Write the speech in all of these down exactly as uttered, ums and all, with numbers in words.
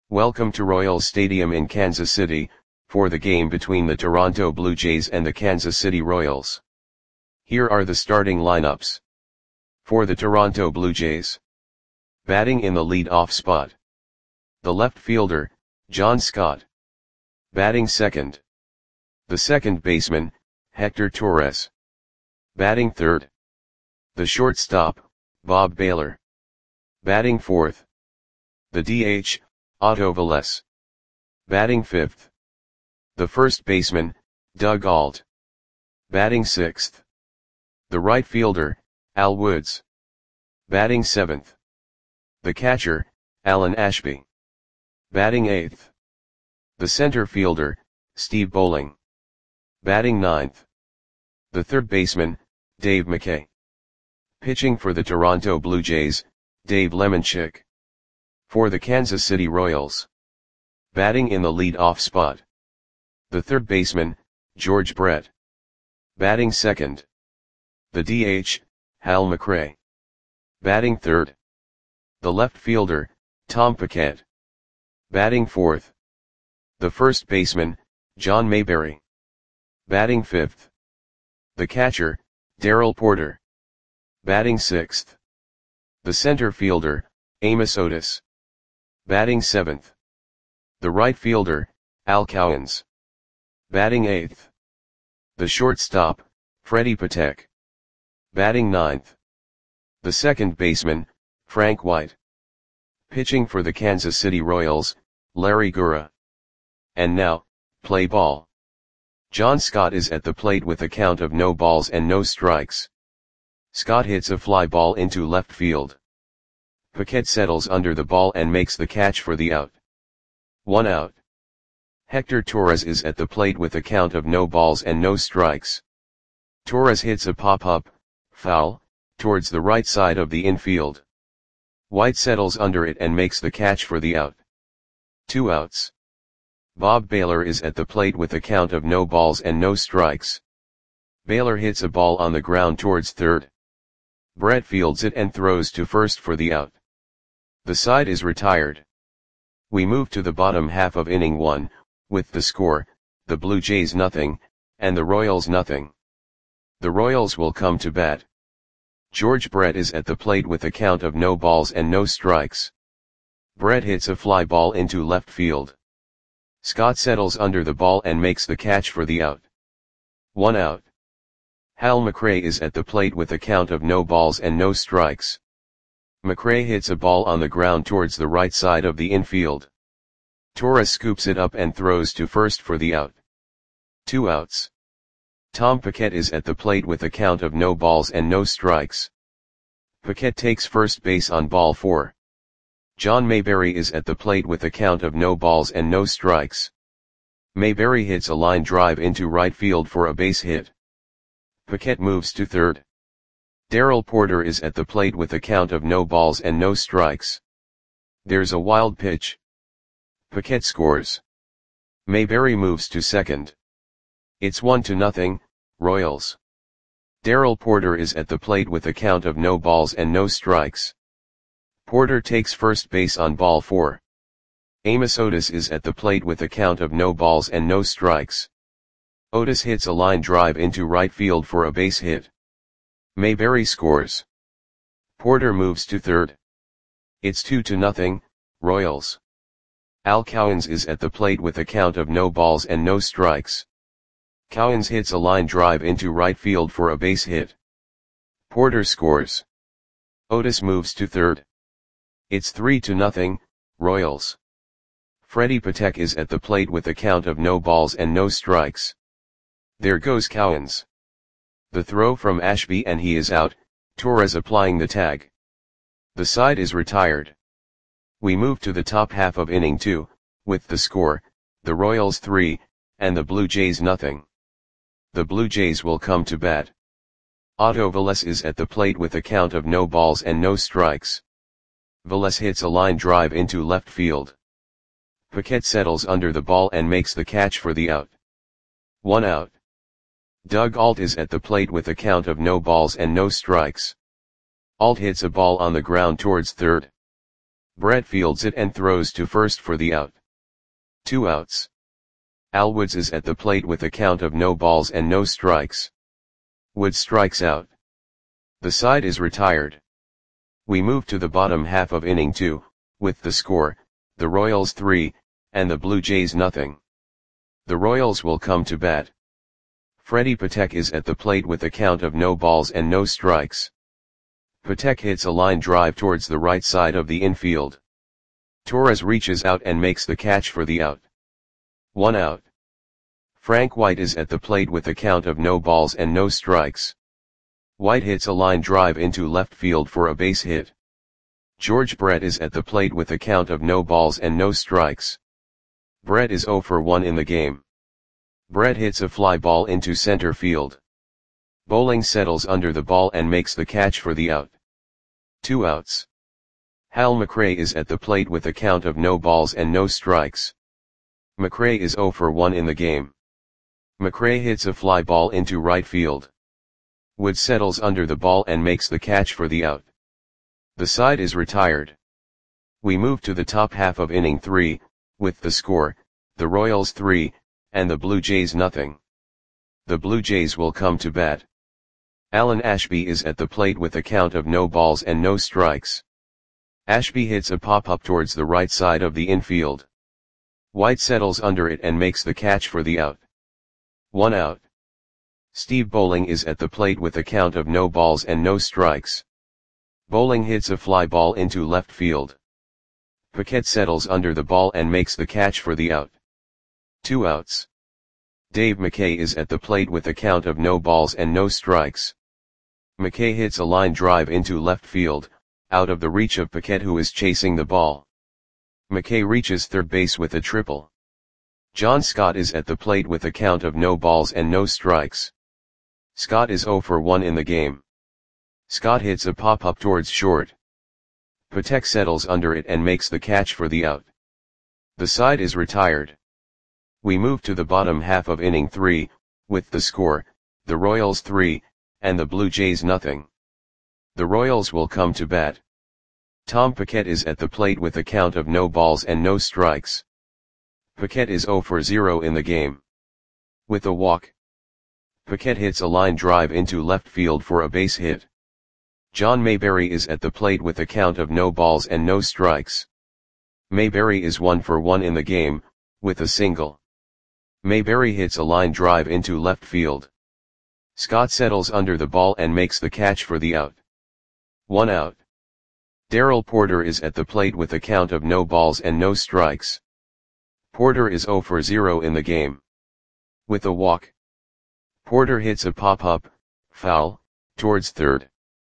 Welcome to Royals Stadium in Kansas City, for the game between the Toronto Blue Jays and the Kansas City Royals. Here are the starting lineups. For the Toronto Blue Jays. Batting in the lead-off spot. The left fielder, John Scott. Batting second. The second baseman, Hector Torres. Batting third. The shortstop, Bob Baylor. Batting fourth. The D H, Otto Velez. Batting fifth. The first baseman, Doug Ault. Batting sixth. The right fielder, Al Woods. Batting seventh. The catcher, Alan Ashby. Batting eighth. The center fielder, Steve Bowling. Batting ninth. The third baseman, Dave McKay. Pitching for the Toronto Blue Jays, Dave Lemanchik. For the Kansas City Royals. Batting in the lead-off spot. The third baseman, George Brett. Batting second. The D H, Hal McRae. Batting third. The left fielder, Tom Paquette. Batting fourth. The first baseman, John Mayberry. Batting fifth. The catcher, Darrell Porter. Batting sixth. The center fielder, Amos Otis. Batting seventh. The right fielder, Al Cowens. Batting eighth. The shortstop, Freddie Patek. Batting ninth. The second baseman, Frank White. Pitching for the Kansas City Royals, Larry Gura. And now, play ball. John Scott is at the plate with a count of no balls and no strikes. Scott hits a fly ball into left field. Paquette settles under the ball and makes the catch for the out. One out. Hector Torres is at the plate with a count of no balls and no strikes. Torres hits a pop-up, foul, towards the right side of the infield. White settles under it and makes the catch for the out. Two outs. Bob Baylor is at the plate with a count of no balls and no strikes. Baylor hits a ball on the ground towards third. Brett fields it and throws to first for the out. The side is retired. We move to the bottom half of inning one, with the score, the Blue Jays nothing, and the Royals nothing. The Royals will come to bat. George Brett is at the plate with a count of no balls and no strikes. Brett hits a fly ball into left field. Scott settles under the ball and makes the catch for the out. One out. Hal McRae is at the plate with a count of no balls and no strikes. McRae hits a ball on the ground towards the right side of the infield. Torres scoops it up and throws to first for the out. Two outs. Tom Paquette is at the plate with a count of no balls and no strikes. Paquette takes first base on ball four. John Mayberry is at the plate with a count of no balls and no strikes. Mayberry hits a line drive into right field for a base hit. Paquette moves to third. Darrell Porter is at the plate with a count of no balls and no strikes. There's a wild pitch. Paquette scores. Mayberry moves to second. It's one to nothing, Royals. Darrell Porter is at the plate with a count of no balls and no strikes. Porter takes first base on ball four. Amos Otis is at the plate with a count of no balls and no strikes. Otis hits a line drive into right field for a base hit. Mayberry scores. Porter moves to third. It's two to nothing, Royals. Al Cowens is at the plate with a count of no balls and no strikes. Cowens hits a line drive into right field for a base hit. Porter scores. Otis moves to third. It's three to nothing, Royals. Freddie Patek is at the plate with a count of no balls and no strikes. There goes Cowens. The throw from Ashby and he is out, Torres applying the tag. The side is retired. We move to the top half of inning two, with the score, the Royals three, and the Blue Jays nothing. The Blue Jays will come to bat. Otto Velez is at the plate with a count of no balls and no strikes. Velez hits a line drive into left field. Paquette settles under the ball and makes the catch for the out. One out. Doug Ault is at the plate with a count of no balls and no strikes. Ault hits a ball on the ground towards third. Brett fields it and throws to first for the out. Two outs. Al Woods is at the plate with a count of no balls and no strikes. Woods strikes out. The side is retired. We move to the bottom half of inning two, with the score, the Royals three, and the Blue Jays nothing. The Royals will come to bat. Freddie Patek is at the plate with a count of no balls and no strikes. Patek hits a line drive towards the right side of the infield. Torres reaches out and makes the catch for the out. One out. Frank White is at the plate with a count of no balls and no strikes. White hits a line drive into left field for a base hit. George Brett is at the plate with a count of no balls and no strikes. Brett is oh for one in the game. Brett hits a fly ball into center field. Bowling settles under the ball and makes the catch for the out. Two outs. Hal McRae is at the plate with a count of no balls and no strikes. McRae is oh for one in the game. McRae hits a fly ball into right field. Wood settles under the ball and makes the catch for the out. The side is retired. We move to the top half of inning three, with the score, the Royals three, and the Blue Jays nothing. The Blue Jays will come to bat. Alan Ashby is at the plate with a count of no balls and no strikes. Ashby hits a pop-up towards the right side of the infield. White settles under it and makes the catch for the out. One out. Steve Bowling is at the plate with a count of no balls and no strikes. Bowling hits a fly ball into left field. Paquette settles under the ball and makes the catch for the out. Two outs. Dave McKay is at the plate with a count of no balls and no strikes. McKay hits a line drive into left field, out of the reach of Paquette, who is chasing the ball. McKay reaches third base with a triple. John Scott is at the plate with a count of no balls and no strikes. Scott is oh for one in the game. Scott hits a pop-up towards short. Patek settles under it and makes the catch for the out. The side is retired. We move to the bottom half of inning three, with the score, the Royals three, and the Blue Jays nothing. The Royals will come to bat. Tom Paquette is at the plate with a count of no balls and no strikes. Paquette is oh for zero in the game. With a walk, Paquette hits a line drive into left field for a base hit. John Mayberry is at the plate with a count of no balls and no strikes. Mayberry is one for one in the game, with a single. Mayberry hits a line drive into left field. Scott settles under the ball and makes the catch for the out. One out. Darrell Porter is at the plate with a count of no balls and no strikes. Porter is oh for zero in the game. With a walk, Porter hits a pop-up, foul, towards third.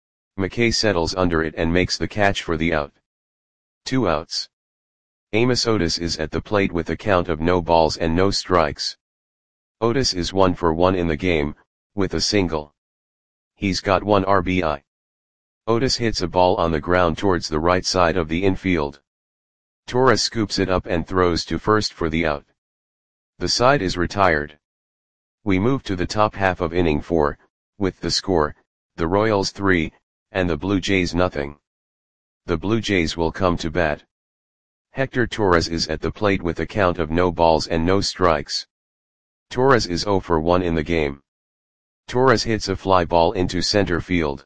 McKay settles under it and makes the catch for the out. Two outs. Amos Otis is at the plate with a count of no balls and no strikes. Otis is one for one in the game, with a single. He's got one R B I. Otis hits a ball on the ground towards the right side of the infield. Torres scoops it up and throws to first for the out. The side is retired. We move to the top half of inning four, with the score, the Royals three, and the Blue Jays nothing. The Blue Jays will come to bat. Hector Torres is at the plate with a count of no balls and no strikes. Torres is oh for one in the game. Torres hits a fly ball into center field.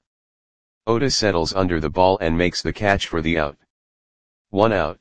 Otis settles under the ball and makes the catch for the out. One out.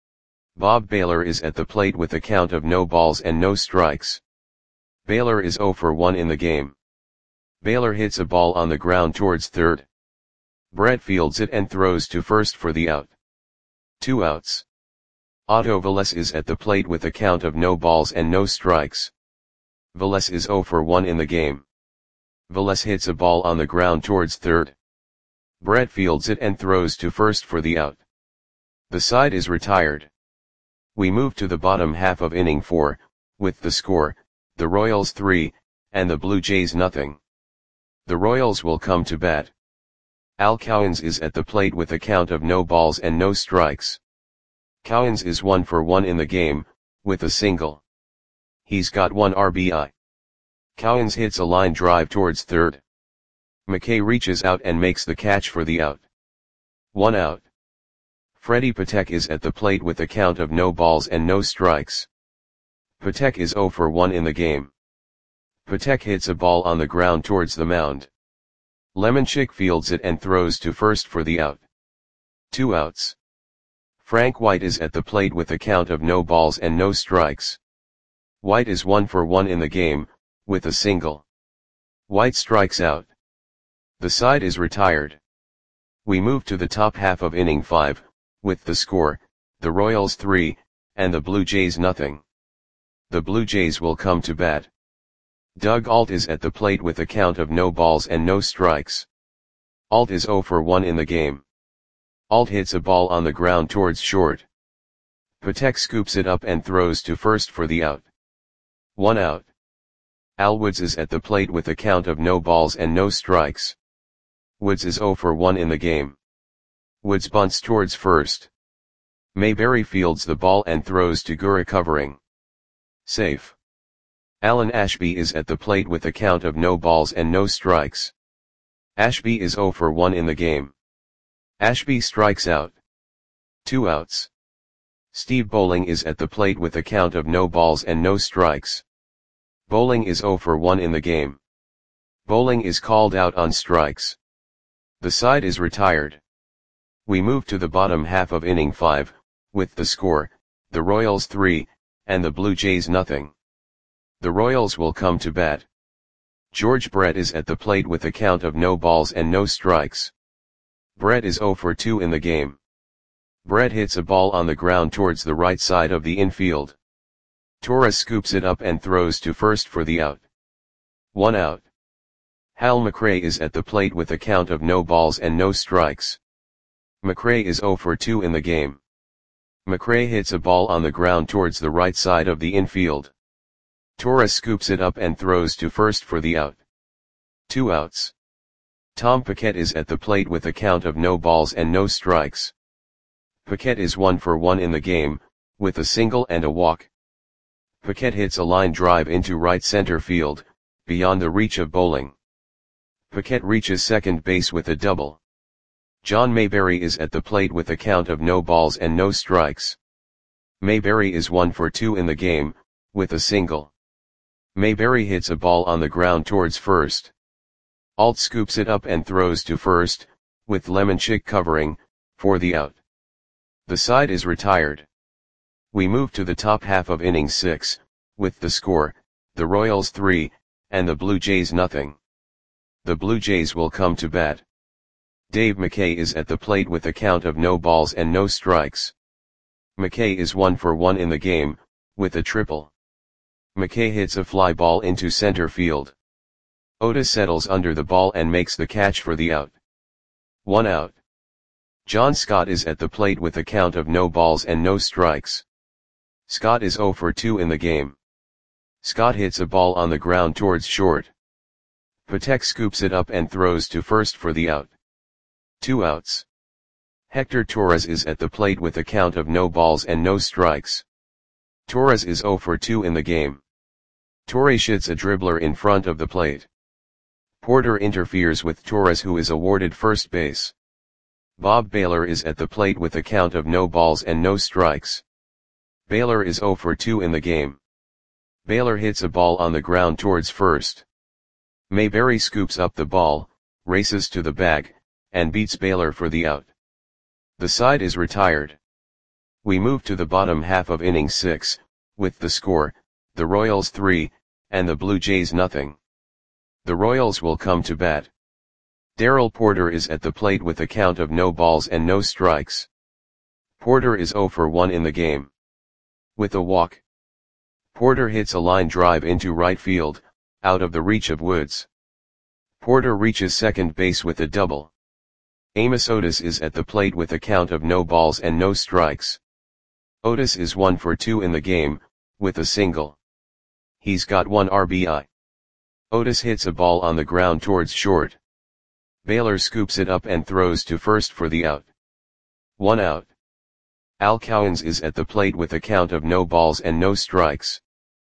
Bob Baylor is at the plate with a count of no balls and no strikes. Baylor is oh for one in the game. Baylor hits a ball on the ground towards third. Brett fields it and throws to first for the out. Two outs. Otto Velez is at the plate with a count of no balls and no strikes. Velez is oh for one in the game. Velez hits a ball on the ground towards third. Brett fields it and throws to first for the out. The side is retired. We move to the bottom half of inning four, with the score, the Royals three, and the Blue Jays nothing. The Royals will come to bat. Al Cowens is at the plate with a count of no balls and no strikes. Cowens is one for one in the game, with a single. He's got one R B I. Cowens hits a line drive towards third. McKay reaches out and makes the catch for the out. One out. Freddie Patek is at the plate with a count of no balls and no strikes. Patek is zero for one in the game. Patek hits a ball on the ground towards the mound. Lemonchick fields it and throws to first for the out. Two outs. Frank White is at the plate with a count of no balls and no strikes. White is one for one in the game, with a single. White strikes out. The side is retired. We move to the top half of inning five, with the score, the Royals three, and the Blue Jays nothing. The Blue Jays will come to bat. Doug Ault is at the plate with a count of no balls and no strikes. Ault is zero for one in the game. Ault hits a ball on the ground towards short. Patek scoops it up and throws to first for the out. One out. Al Woods is at the plate with a count of no balls and no strikes. Woods is zero for one in the game. Woods bunts towards first. Mayberry fields the ball and throws to Gura covering. Safe. Alan Ashby is at the plate with a count of no balls and no strikes. Ashby is zero for one in the game. Ashby strikes out. Two outs. Steve Bowling is at the plate with a count of no balls and no strikes. Bowling is zero for one in the game. Bowling is called out on strikes. The side is retired. We move to the bottom half of inning five, with the score, the Royals three, and the Blue Jays nothing. The Royals will come to bat. George Brett is at the plate with a count of no balls and no strikes. Brett is zero for two in the game. Brett hits a ball on the ground towards the right side of the infield. Torres scoops it up and throws to first for the out. One out. Hal McRae is at the plate with a count of no balls and no strikes. McRae is zero for two in the game. McRae hits a ball on the ground towards the right side of the infield. Torres scoops it up and throws to first for the out. Two outs. Tom Paquette is at the plate with a count of no balls and no strikes. Paquette is one for one in the game, with a single and a walk. Paquette hits a line drive into right center field, beyond the reach of Bowling. Paquette reaches second base with a double. John Mayberry is at the plate with a count of no balls and no strikes. Mayberry is one for two in the game, with a single. Mayberry hits a ball on the ground towards first. Ault scoops it up and throws to first, with Lemonchick covering, for the out. The side is retired. We move to the top half of inning six, with the score, the Royals three, and the Blue Jays nothing. The Blue Jays will come to bat. Dave McKay is at the plate with a count of no balls and no strikes. McKay is one for one in the game, with a triple. McKay hits a fly ball into center field. Otis settles under the ball and makes the catch for the out. One out. John Scott is at the plate with a count of no balls and no strikes. Scott is zero for two in the game. Scott hits a ball on the ground towards short. Patek scoops it up and throws to first for the out. Two outs. Hector Torres is at the plate with a count of no balls and no strikes. Torres is zero for two in the game. Torres hits a dribbler in front of the plate. Porter interferes with Torres, who is awarded first base. Bob Baylor is at the plate with a count of no balls and no strikes. Baylor is zero for two in the game. Baylor hits a ball on the ground towards first. Mayberry scoops up the ball, races to the bag, and beats Baylor for the out. The side is retired. We move to the bottom half of inning six, with the score, the Royals three, and the Blue Jays nothing. The Royals will come to bat. Darrell Porter is at the plate with a count of no balls and no strikes. Porter is zero for one in the game. With a walk. Porter hits a line drive into right field, out of the reach of Woods. Porter reaches second base with a double. Amos Otis is at the plate with a count of no balls and no strikes. Otis is one for two in the game, with a single. He's got one R B I. Otis hits a ball on the ground towards short. Baylor scoops it up and throws to first for the out. One out. Al Cowens is at the plate with a count of no balls and no strikes.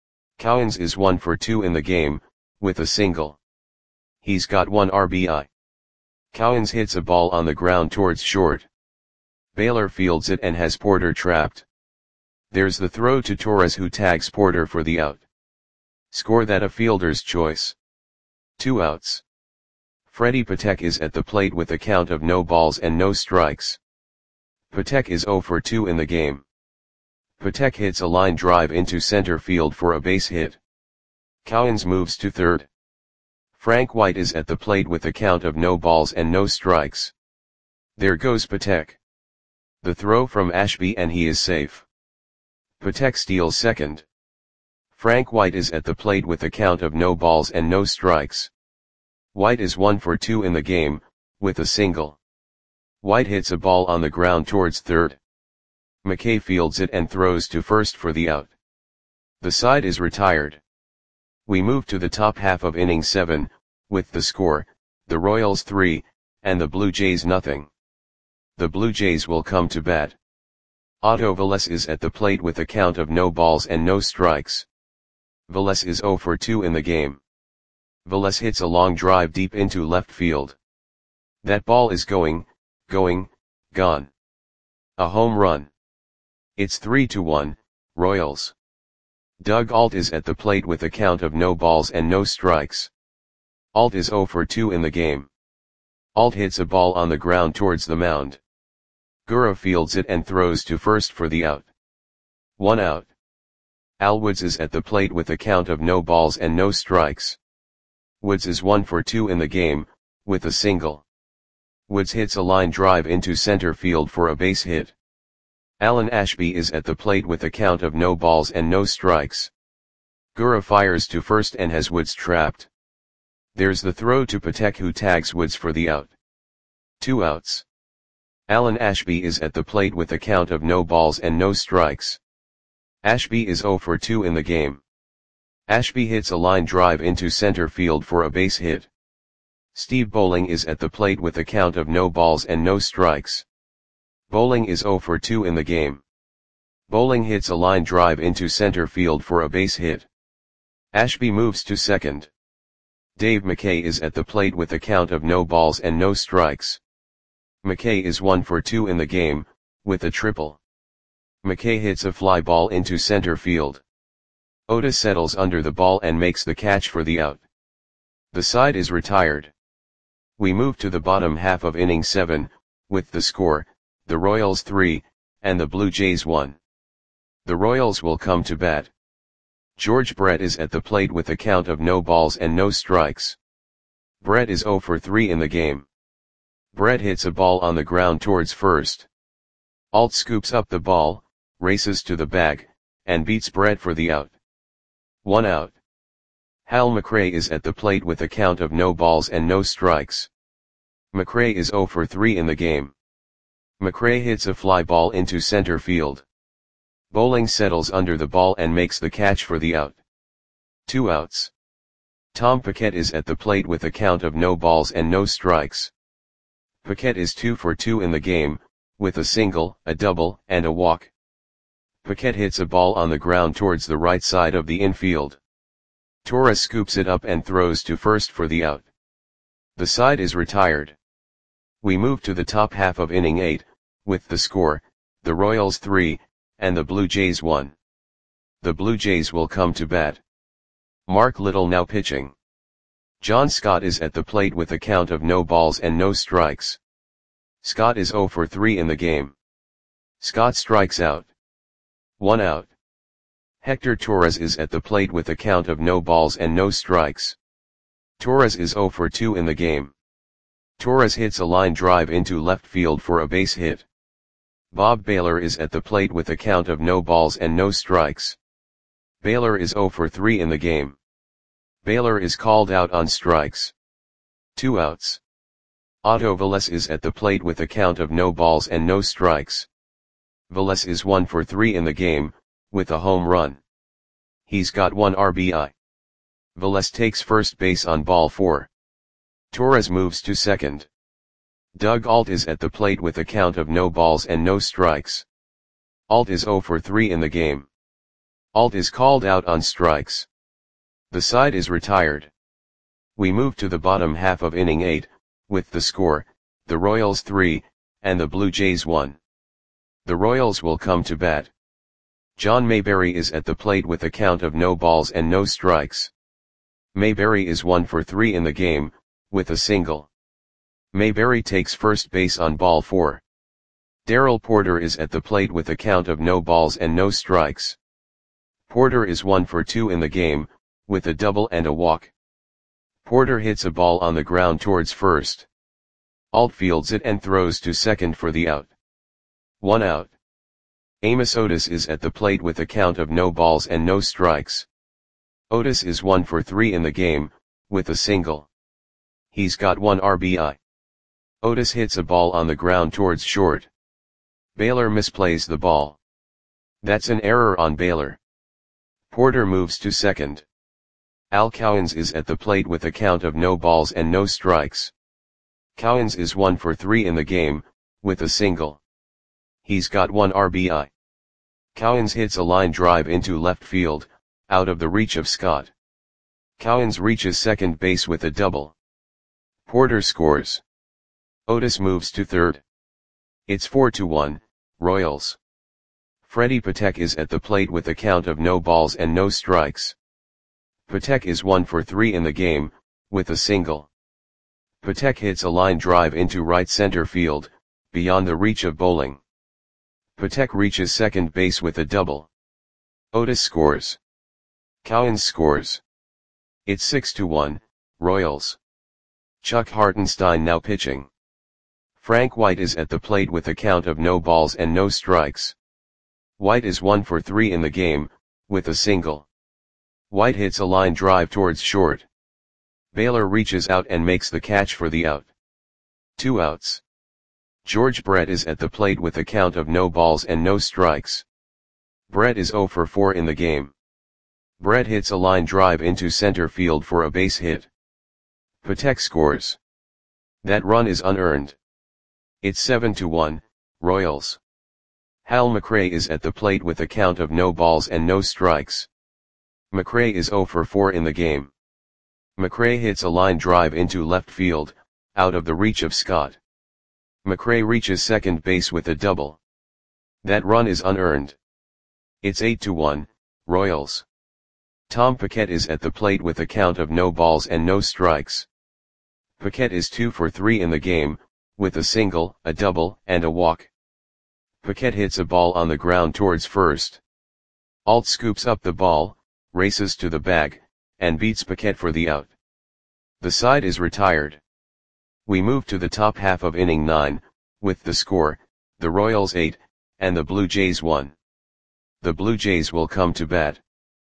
Cowens is one for two in the game, with a single. He's got one R B I. Cowens hits a ball on the ground towards short. Baylor fields it and has Porter trapped. There's the throw to Torres, who tags Porter for the out. Score that a fielder's choice. Two outs. Freddie Patek is at the plate with a count of no balls and no strikes. Patek is oh for two in the game. Patek hits a line drive into center field for a base hit. Cowens moves to third. Frank White is at the plate with a count of no balls and no strikes. There goes Patek. The throw from Ashby and he is safe. Patek steals second. Frank White is at the plate with a count of no balls and no strikes. White is one for two in the game, with a single. White hits a ball on the ground towards third. McKay fields it and throws to first for the out. The side is retired. We move to the top half of inning seven, with the score, the Royals three, and the Blue Jays nothing. The Blue Jays will come to bat. Otto Velez is at the plate with a count of no balls and no strikes. Velez is oh for two in the game. Velez hits a long drive deep into left field. That ball is going, going, gone. A home run. It's three to one, Royals. Doug Alt is at the plate with a count of no balls and no strikes. Alt is oh for two in the game. Alt hits a ball on the ground towards the mound. Gura fields it and throws to first for the out. One out. Al Woods is at the plate with a count of no balls and no strikes. Woods is one for two in the game, with a single. Woods hits a line drive into center field for a base hit. Alan Ashby is at the plate with a count of no balls and no strikes. Gura fires to first and has Woods trapped. There's the throw to Patek, who tags Woods for the out. Two outs. Alan Ashby is at the plate with a count of no balls and no strikes. Ashby is oh for two in the game. Ashby hits a line drive into center field for a base hit. Steve Bowling is at the plate with a count of no balls and no strikes. Bowling is oh for two in the game. Bowling hits a line drive into center field for a base hit. Ashby moves to second. Dave McKay is at the plate with a count of no balls and no strikes. McKay is one for two in the game, with a triple. McKay hits a fly ball into center field. Oda settles under the ball and makes the catch for the out. The side is retired. We move to the bottom half of inning seven, with the score, the Royals three, and the Blue Jays one. The Royals will come to bat. George Brett is at the plate with a count of no balls and no strikes. Brett is oh for three in the game. Brett hits a ball on the ground towards first. Alt scoops up the ball, races to the bag, and beats Brett for the out. One out. Hal McRae is at the plate with a count of no balls and no strikes. McRae is oh for three in the game. McRae hits a fly ball into center field. Bowling settles under the ball and makes the catch for the out. Two outs. Tom Paquette is at the plate with a count of no balls and no strikes. Paquette is two for two in the game, with a single, a double, and a walk. Paquette hits a ball on the ground towards the right side of the infield. Torres scoops it up and throws to first for the out. The side is retired. We move to the top half of inning eight, with the score, the Royals three, and the Blue Jays one. The Blue Jays will come to bat. Mark Little now pitching. John Scott is at the plate with a count of no balls and no strikes. Scott is oh for three in the game. Scott strikes out. One out. Hector Torres is at the plate with a count of no balls and no strikes. Torres is oh for two in the game. Torres hits a line drive into left field for a base hit. Bob Baylor is at the plate with a count of no balls and no strikes. Baylor is oh for three in the game. Baylor is called out on strikes. Two outs. Otto Velez is at the plate with a count of no balls and no strikes. Velez is one for three in the game, with a home run. He's got one R B I. Velez takes first base on ball four. Torres moves to second. Doug Alt is at the plate with a count of no balls and no strikes. Alt is oh for three in the game. Alt is called out on strikes. The side is retired. We move to the bottom half of inning eight, with the score, the Royals three, and the Blue Jays one. The Royals will come to bat. John Mayberry is at the plate with a count of no balls and no strikes. Mayberry is one for three in the game, with a single. Mayberry takes first base on ball four. Darrell Porter is at the plate with a count of no balls and no strikes. Porter is one for two in the game, with a double and a walk. Porter hits a ball on the ground towards first. Alt fields it and throws to second for the out. One out. Amos Otis is at the plate with a count of no balls and no strikes. Otis is one for three in the game, with a single. He's got one R B I. Otis hits a ball on the ground towards short. Baylor misplays the ball. That's an error on Baylor. Porter moves to second. Al Cowens is at the plate with a count of no balls and no strikes. Cowens is one for three in the game, with a single. He's got one R B I. Cowens hits a line drive into left field, out of the reach of Scott. Cowens reaches second base with a double. Porter scores. Otis moves to third. It's four to one, Royals. Freddie Patek is at the plate with a count of no balls and no strikes. Patek is one for three in the game, with a single. Patek hits a line drive into right center field, beyond the reach of bowling. Patek reaches second base with a double. Otis scores. Cowens scores. It's six to one, Royals. Chuck Hartenstein now pitching. Frank White is at the plate with a count of no balls and no strikes. White is one for three in the game, with a single. White hits a line drive towards short. Baylor reaches out and makes the catch for the out. Two outs. George Brett is at the plate with a count of no balls and no strikes. Brett is zero for four in the game. Brett hits a line drive into center field for a base hit. Patek scores. That run is unearned. It's seven to one, Royals. Hal McRae is at the plate with a count of no balls and no strikes. McRae is zero for four in the game. McRae hits a line drive into left field, out of the reach of Scott. McRae reaches second base with a double. That run is unearned. It's eight to one, Royals. Tom Paquette is at the plate with a count of no balls and no strikes. Paquette is two for three in the game, with a single, a double, and a walk. Paquette hits a ball on the ground towards first. Alt scoops up the ball, races to the bag, and beats Paquette for the out. The side is retired. We move to the top half of inning nine, with the score, the Royals eight, and the Blue Jays one. The Blue Jays will come to bat.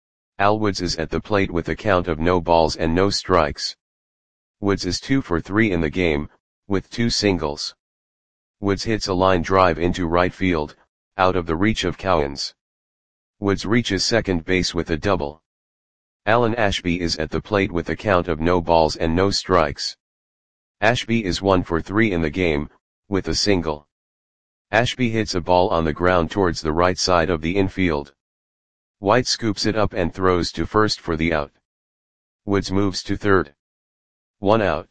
Al Woods is at the plate with a count of no balls and no strikes. Woods is two for three in the game, with two singles. Woods hits a line drive into right field, out of the reach of Cowens. Woods reaches second base with a double. Alan Ashby is at the plate with a count of no balls and no strikes. Ashby is one for three in the game, with a single. Ashby hits a ball on the ground towards the right side of the infield. White scoops it up and throws to first for the out. Woods moves to third. One out.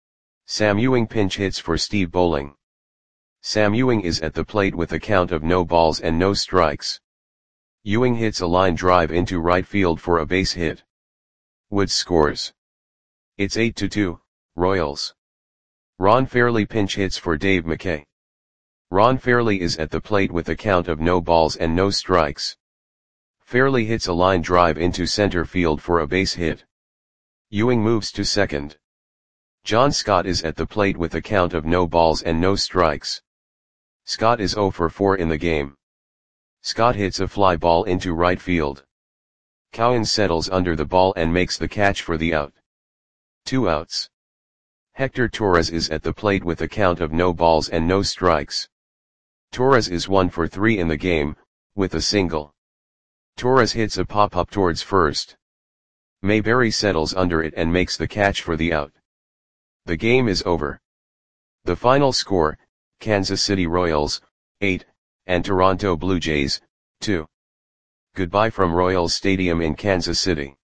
Sam Ewing pinch hits for Steve Bowling. Sam Ewing is at the plate with a count of no balls and no strikes. Ewing hits a line drive into right field for a base hit. Woods scores. It's eight to two, Royals. Ron Fairley pinch hits for Dave McKay. Ron Fairley is at the plate with a count of no balls and no strikes. Fairley hits a line drive into center field for a base hit. Ewing moves to second. John Scott is at the plate with a count of no balls and no strikes. Scott is zero for four in the game. Scott hits a fly ball into right field. Cowens settles under the ball and makes the catch for the out. Two outs. Hector Torres is at the plate with a count of no balls and no strikes. Torres is one for three in the game, with a single. Torres hits a pop-up towards first. Mayberry settles under it and makes the catch for the out. The game is over. The final score, Kansas City Royals, eight, and Toronto Blue Jays, two. Goodbye from Royals Stadium in Kansas City.